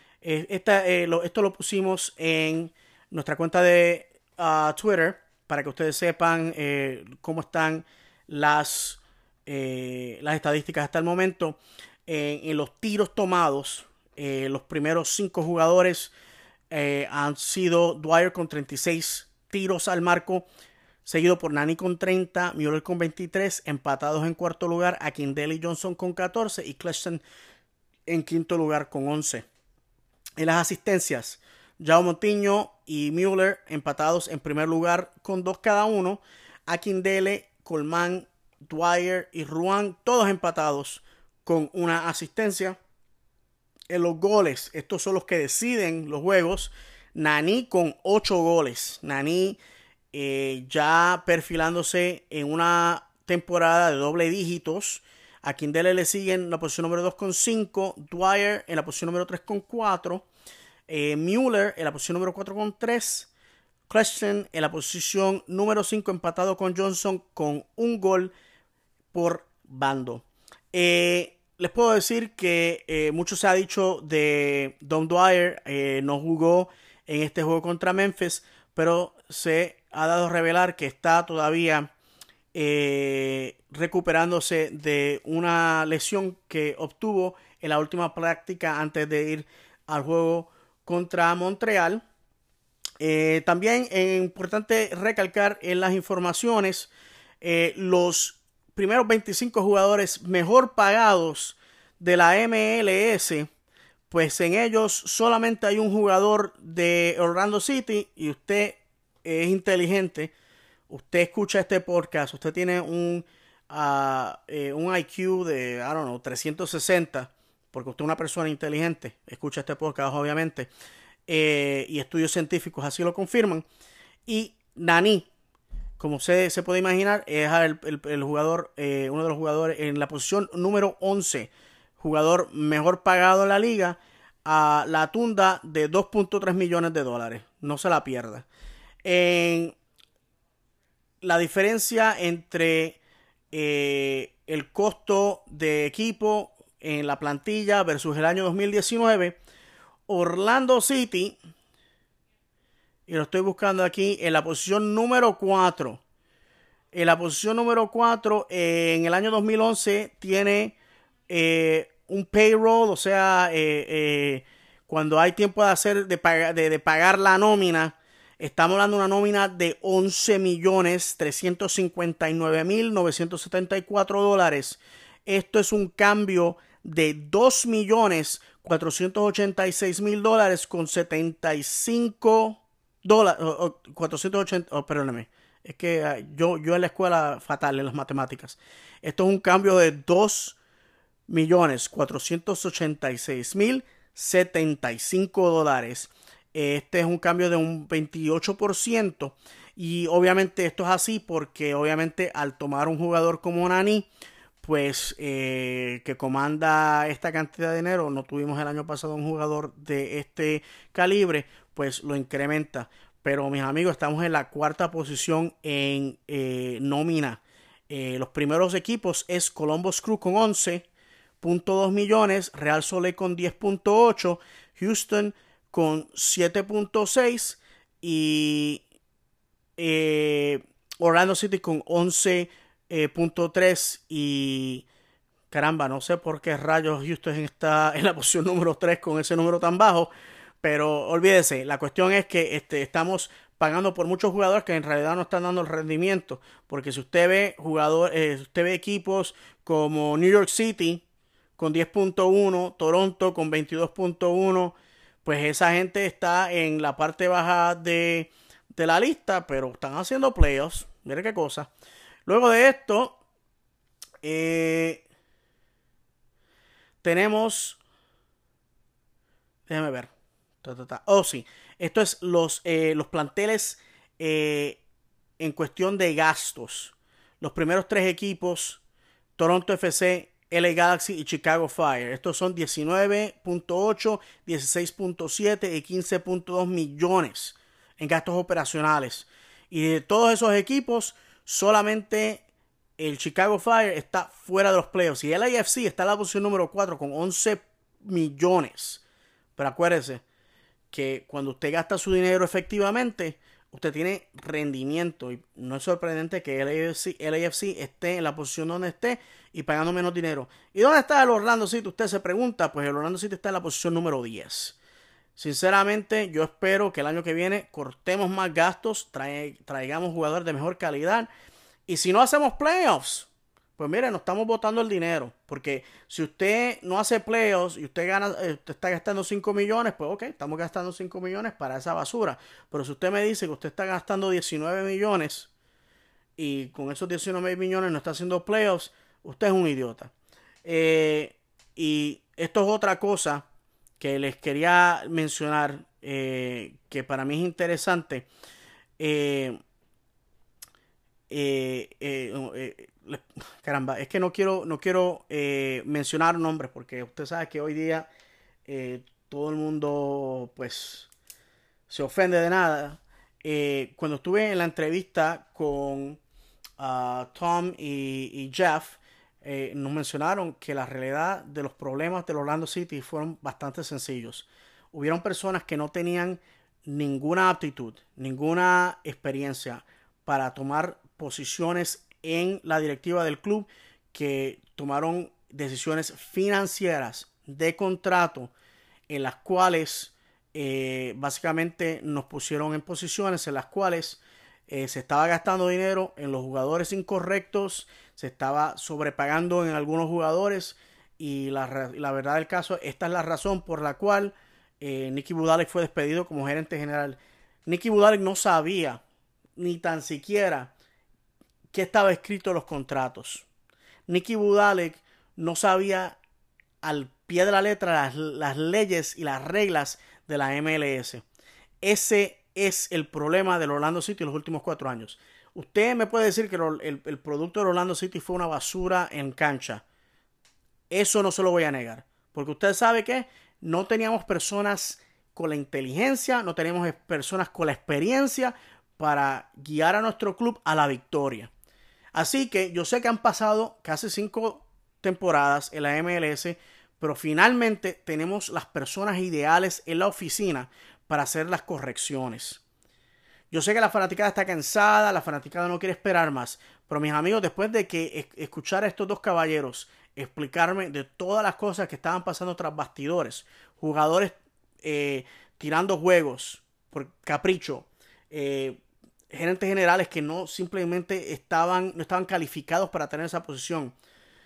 Esto lo pusimos en nuestra cuenta de Twitter para que ustedes sepan cómo están las estadísticas hasta el momento. En los tiros tomados, los primeros 5 jugadores han sido Dwyer con 36 tiros al marco, seguido por Nani con 30, Mueller con 23, empatados en cuarto lugar Akindele y Johnson con 14 y Claxton en quinto lugar con 11. En las asistencias, João Moutinho y Mueller empatados en primer lugar con 2 cada uno, Akindele, Coleman, Dwyer y Ruan todos empatados con una asistencia. En los goles, estos son los que deciden los juegos. Nani con 8 goles. Nani ya perfilándose en una temporada de doble dígitos. A Kindele le siguen en la posición número 2 con 5. Dwyer en la posición número 3 con 4. Mueller en la posición número 4 con 3. Claxton en la posición número 5 empatado con Johnson con un gol por bando. Les puedo decir que mucho se ha dicho de Dom Dwyer. No jugó en este juego contra Memphis, pero se ha dado a revelar que está todavía recuperándose de una lesión que obtuvo en la última práctica antes de ir al juego contra Montreal. También es importante recalcar en las informaciones los primeros 25 jugadores mejor pagados de la MLS, pues en ellos solamente hay un jugador de Orlando City. Y usted es inteligente, usted escucha este podcast, usted tiene un IQ de, 360, porque usted es una persona inteligente, escucha este podcast obviamente, y estudios científicos así lo confirman. Y Nani, como se puede imaginar, es el jugador, uno de los jugadores en la posición número 11, jugador mejor pagado en la liga, a la tunda de $2.3 millones. No se la pierda. En la diferencia entre el costo de equipo en la plantilla versus el año 2019, Orlando City, y lo estoy buscando aquí, en la posición número 4. En la posición número 4, en el año 2011, tiene un payroll, o sea, cuando hay tiempo de pagar la nómina, estamos hablando de una nómina de $11,359,974. Esto es un cambio de $2,486,000 con 75 $480, perdóname, es que yo en la escuela fatal en las matemáticas. Esto es un cambio de $2,486,075. Este es un cambio de un 28%. Y obviamente esto es así porque obviamente al tomar un jugador como Nani, pues que comanda esta cantidad de dinero, no tuvimos el año pasado un jugador de este calibre, pues lo incrementa. Pero mis amigos, estamos en la cuarta posición en nómina. Los primeros equipos es Columbus Crew con 11.2 millones, Real Salt con 10.8, Houston con 7.6 y Orlando City con 11.3 y caramba, no sé por qué rayos Houston está en la posición número 3 con ese número tan bajo, pero olvídese, la cuestión es que estamos pagando por muchos jugadores que en realidad no están dando el rendimiento, porque si usted ve usted ve equipos como New York City con 10.1, Toronto con 22.1, pues esa gente está en la parte baja de la lista, pero están haciendo playoffs. Mire qué cosa. Luego de esto, tenemos, déjame ver. Oh, sí. Esto es los planteles en cuestión de gastos. Los primeros 3 equipos, Toronto FC, LA Galaxy y Chicago Fire. Estos son 19.8, 16.7 y 15.2 millones en gastos operacionales. Y de todos esos equipos, solamente el Chicago Fire está fuera de los playoffs. Y el LAFC está en la posición número 4 con 11 millones. Pero acuérdese que cuando usted gasta su dinero efectivamente, usted tiene rendimiento. Y no es sorprendente que el LAFC esté en la posición donde esté y pagando menos dinero. ¿Y dónde está el Orlando City? Usted se pregunta. Pues el Orlando City está en la posición número 10. Sinceramente, yo espero que el año que viene cortemos más gastos, traigamos jugadores de mejor calidad. Y si no hacemos playoffs, pues mire, nos estamos botando el dinero. Porque si usted no hace playoffs y usted está gastando 5 millones, pues ok, estamos gastando 5 millones para esa basura. Pero si usted me dice que usted está gastando 19 millones y con esos 19 millones no está haciendo playoffs, usted es un idiota. Y esto es otra cosa que les quería mencionar, que para mí es interesante. Caramba, es que no quiero mencionar nombres, porque usted sabe que hoy día todo el mundo pues se ofende de nada. Cuando estuve en la entrevista con Tom y Jeff, nos mencionaron que la realidad de los problemas del Orlando City fueron bastante sencillos. Hubieron personas que no tenían ninguna aptitud, ninguna experiencia para tomar posiciones en la directiva del club, que tomaron decisiones financieras de contrato en las cuales básicamente nos pusieron en posiciones en las cuales se estaba gastando dinero en los jugadores incorrectos, se estaba sobrepagando en algunos jugadores, y la verdad del caso, esta es la razón por la cual Nicky Budalek fue despedido como gerente general. Nicky Budalek no sabía ni tan siquiera qué estaba escrito en los contratos. Nicky Budalek no sabía al pie de la letra las leyes y las reglas de la MLS. Ese es el problema del Orlando City en los últimos 4 años. Usted me puede decir que el producto del Orlando City fue una basura en cancha. Eso no se lo voy a negar. Porque usted sabe que no teníamos personas con la inteligencia, no teníamos personas con la experiencia para guiar a nuestro club a la victoria. Así que yo sé que han pasado casi 5 temporadas en la MLS, pero finalmente tenemos las personas ideales en la oficina para hacer las correcciones. Yo sé que la fanaticada está cansada, la fanaticada no quiere esperar más, pero mis amigos, después de que escuchar a estos dos caballeros explicarme de todas las cosas que estaban pasando tras bastidores, jugadores tirando juegos por capricho, gerentes generales que no simplemente no estaban calificados para tener esa posición,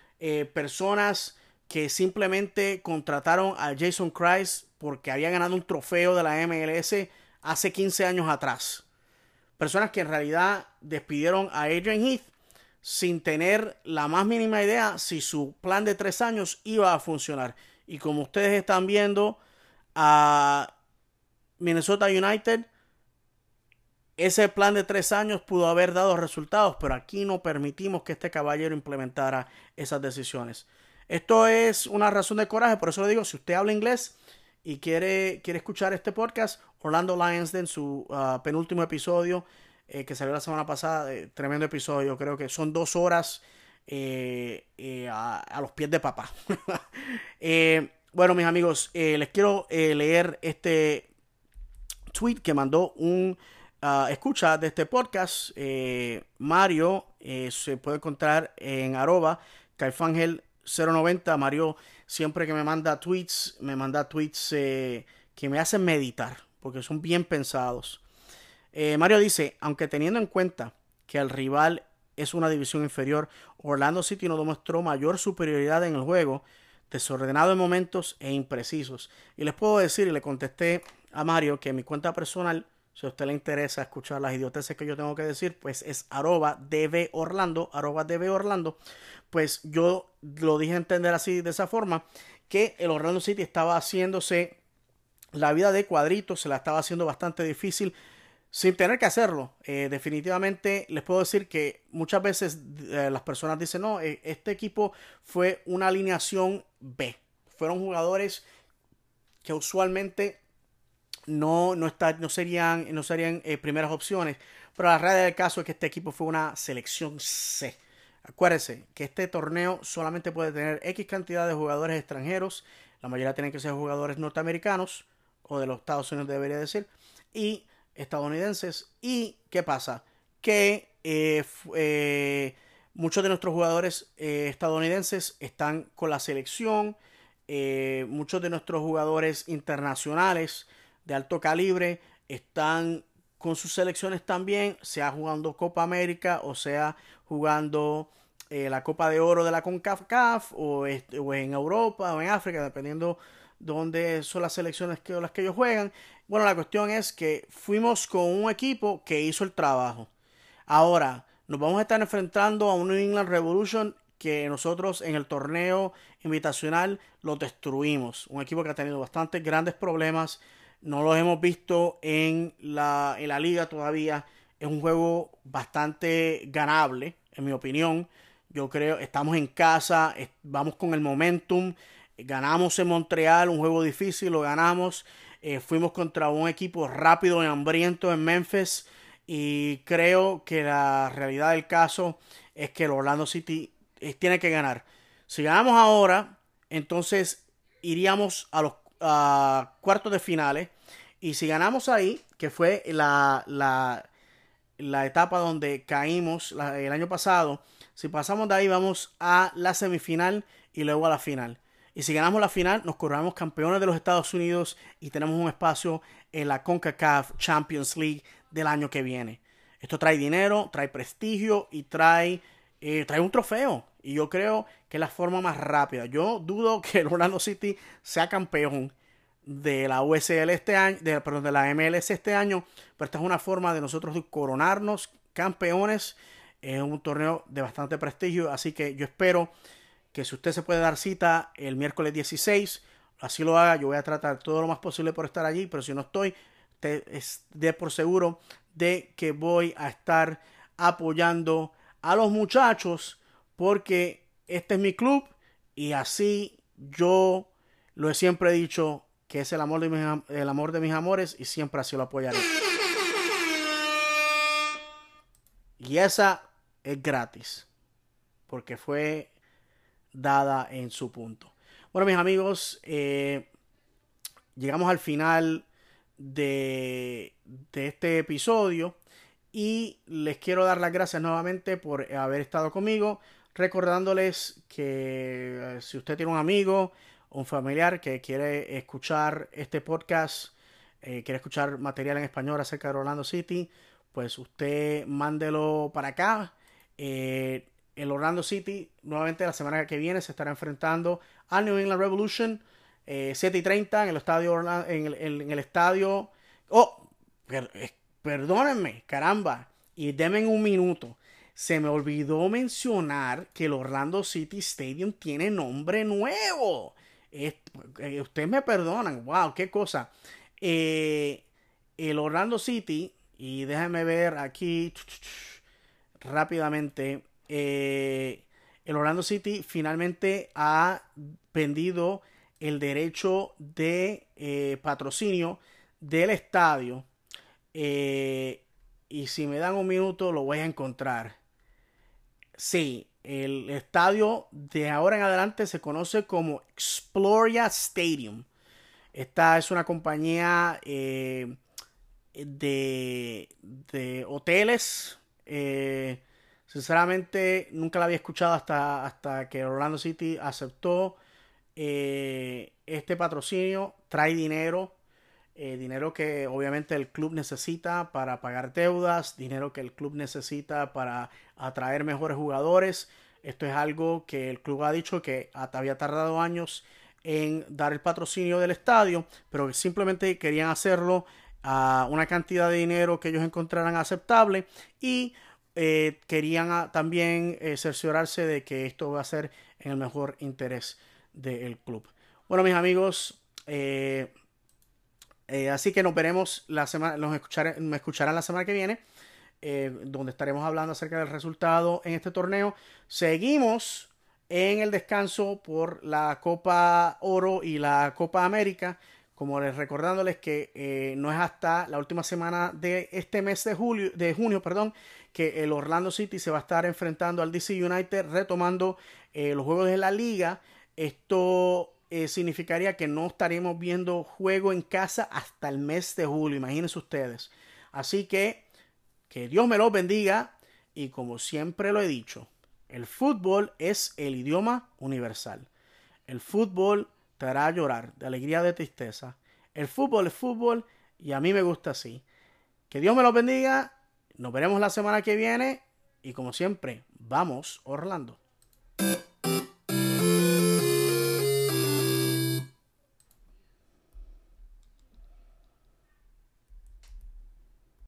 personas que simplemente contrataron a Jason Kreis porque había ganado un trofeo de la MLS hace 15 años atrás, personas que en realidad despidieron a Adrian Heath sin tener la más mínima idea si su plan de 3 años iba a funcionar. Y como ustedes están viendo, a Minnesota United, ese plan de 3 años pudo haber dado resultados, pero aquí no permitimos que este caballero implementara esas decisiones. Esto es una razón de coraje, por eso le digo, si usted habla inglés y quiere escuchar este podcast, Orlando Lions Den, su penúltimo episodio, que salió la semana pasada, tremendo episodio, creo que son 2 horas a los pies de papá. Bueno, mis amigos, les quiero leer este tweet que mandó un escucha de este podcast, Mario. Se puede encontrar en @CaifAngel 090. Mario siempre que me manda tweets que me hacen meditar, porque son bien pensados. Mario dice, aunque teniendo en cuenta que el rival es una división inferior, Orlando City no demostró mayor superioridad en el juego, desordenado en momentos e imprecisos. Y les puedo decir, y le contesté a Mario, que en mi cuenta personal, si a usted le interesa escuchar las idioteces que yo tengo que decir, pues es @dborlando, @dborlando. Pues yo lo dije a entender así, de esa forma, que el Orlando City estaba haciéndose la vida de cuadritos, se la estaba haciendo bastante difícil, sin tener que hacerlo. Definitivamente les puedo decir que muchas veces las personas dicen, no, este equipo fue una alineación B. Fueron jugadores que usualmente no serían primeras opciones. Pero la realidad del caso es que este equipo fue una selección C. Acuérdense que este torneo solamente puede tener X cantidad de jugadores extranjeros. La mayoría tienen que ser jugadores norteamericanos, o de los Estados Unidos debería decir, y estadounidenses. ¿Y qué pasa? Que muchos de nuestros jugadores estadounidenses están con la selección. Muchos de nuestros jugadores internacionales de alto calibre están con sus selecciones también, sea jugando Copa América o sea jugando la Copa de Oro de la CONCACAF o en Europa o en África, dependiendo dónde son las selecciones las que ellos juegan. Bueno, la cuestión es que fuimos con un equipo que hizo el trabajo. Ahora, nos vamos a estar enfrentando a un New England Revolution que nosotros en el torneo invitacional lo destruimos. Un equipo que ha tenido bastantes grandes problemas. No los hemos visto en la liga todavía. Es un juego bastante ganable, en mi opinión. Yo creo, estamos en casa, vamos con el momentum. Ganamos en Montreal, un juego difícil, lo ganamos. Fuimos contra un equipo rápido y hambriento en Memphis. Y creo que la realidad del caso es que el Orlando City tiene que ganar. Si ganamos ahora, entonces iríamos a los cuartos de finales. Y si ganamos ahí, que fue la etapa donde caímos el año pasado, si pasamos de ahí vamos a la semifinal y luego a la final. Y si ganamos la final, nos coronamos campeones de los Estados Unidos y tenemos un espacio en la CONCACAF Champions League del año que viene. Esto trae dinero, trae prestigio y trae un trofeo. Y yo creo que es la forma más rápida. Yo dudo que el Orlando City sea campeón de la USL este año, de la MLS este año, pero esta es una forma de nosotros coronarnos campeones. Es un torneo de bastante prestigio, así que yo espero que si usted se puede dar cita el miércoles 16, así lo haga. Yo voy a tratar todo lo más posible por estar allí, pero si no estoy, de por seguro de que voy a estar apoyando a los muchachos, porque este es mi club y así yo lo he siempre dicho, que es el amor de mis amores, y siempre así lo apoyaré. Y esa es gratis, porque fue dada en su punto. Bueno, mis amigos, llegamos al final de este episodio y les quiero dar las gracias nuevamente por haber estado conmigo, recordándoles que si usted tiene un amigo o un familiar que quiere escuchar este podcast, quiere escuchar material en español acerca de Orlando City, pues usted mándelo para acá. El Orlando City nuevamente la semana que viene se estará enfrentando al New England Revolution, 7:30 en el estadio en el estadio. Perdónenme, caramba, y denme un minuto. Se me olvidó mencionar que el Orlando City Stadium tiene nombre nuevo. Ustedes me perdonan, wow, qué cosa. El Orlando City, y déjenme ver aquí rápidamente. El Orlando City finalmente ha vendido el derecho de patrocinio del estadio. Y si me dan un minuto lo voy a encontrar. Sí, el estadio de ahora en adelante se conoce como Exploria Stadium. Esta es una compañía de hoteles. Se Sinceramente, nunca la había escuchado hasta que Orlando City aceptó este patrocinio. Trae dinero. Dinero que obviamente el club necesita para pagar deudas, dinero que el club necesita para atraer mejores jugadores. Esto es algo que el club ha dicho que había tardado años en dar el patrocinio del estadio, pero que simplemente querían hacerlo a una cantidad de dinero que ellos encontraran aceptable y querían también cerciorarse de que esto va a ser en el mejor interés del club. Bueno, mis amigos, así que nos veremos la semana, me escucharán la semana que viene, donde estaremos hablando acerca del resultado en este torneo. Seguimos en el descanso por la Copa Oro y la Copa América, como les recordándoles que no es hasta la última semana de este mes de junio, que el Orlando City se va a estar enfrentando al DC United, retomando los juegos de la liga. Esto significaría que no estaremos viendo juego en casa hasta el mes de julio, imagínense ustedes. Así que Dios me los bendiga y como siempre lo he dicho, el fútbol es el idioma universal. El fútbol te hará llorar de alegría, de tristeza. El fútbol es fútbol y a mí me gusta así. Que Dios me los bendiga. Nos veremos la semana que viene y como siempre, vamos Orlando.